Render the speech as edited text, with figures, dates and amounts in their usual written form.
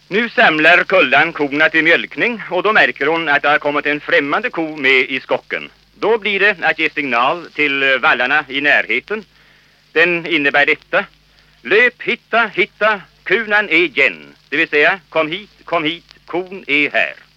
Nu samlar Kullan korna till mjölkning och då märker hon att det har kommit en främmande ko med i skocken. Då blir det att ge signal till vallarna i närheten. Den innebär detta: löp, hitta, kunan är igen. Det vill säga, kom hit, kon är här.